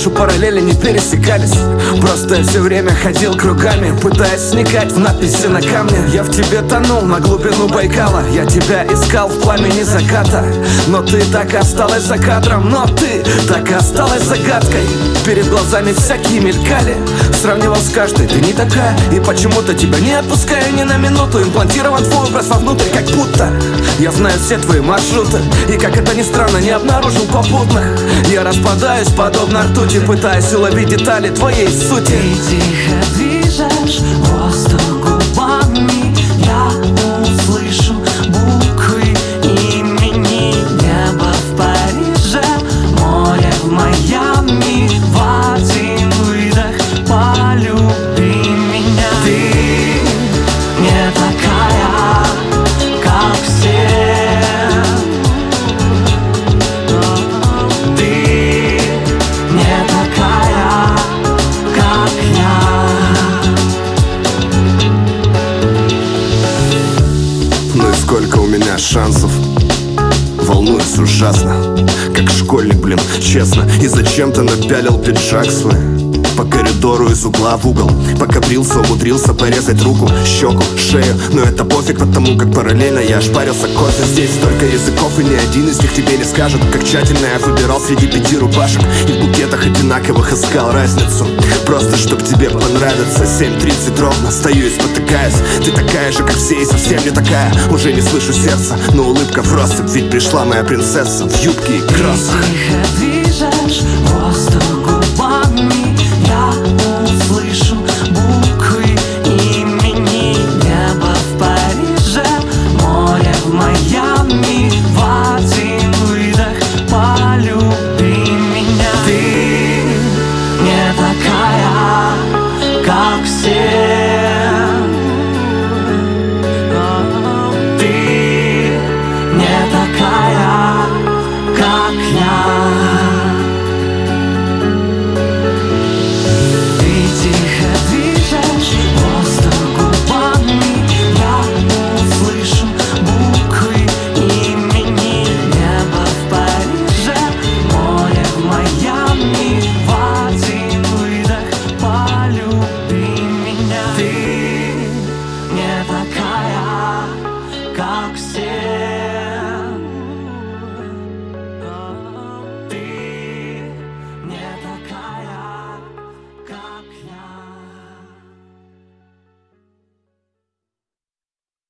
наши параллели не пересекались. Просто я все время ходил кругами, пытаясь вникать в надписи на камне. Я в тебе тонул на глубину Байкала, я тебя искал в пламени заката. Но ты так и осталась за кадром, но ты так и осталась загадкой. Перед глазами всякие мелькали, сравнивал с каждой, ты не такая. И почему-то тебя не отпускаю ни на минуту. Имплантирован твой образ вовнутрь, как будто я знаю все твои маршруты. И как это ни странно, не обнаружил попутных. Я распадаюсь подобно ртути, пытаясь уловить детали твоей сути. Ты тихо движешь воздух губами, я услышу буквы имени. Небо в Париже, море в Майами, в один выдох полюби меня. Ты не такая, как все. Ты не такая, как я. Ну и сколько у меня шансов? Волнуюсь ужасно, как школьник, блин, честно. И зачем-то напялил пиджак свой по коридору из угла в угол. Пока брился, умудрился порезать руку, щеку, шею. Но это пофиг, потому как параллельно я ошпарился кофе. Здесь столько языков, и ни один из них тебе не скажет, как тщательно я выбирал среди 5 рубашек. И в букетах одинаковых искал разницу, просто чтоб тебе понравиться. 7:30 ровно, стою и спотыкаюсь. Ты такая же, как все, и совсем не такая. Уже не слышу сердца, но улыбка в россыпь. Ведь пришла моя принцесса в юбке и кроссах. Ты тихо движешь воздух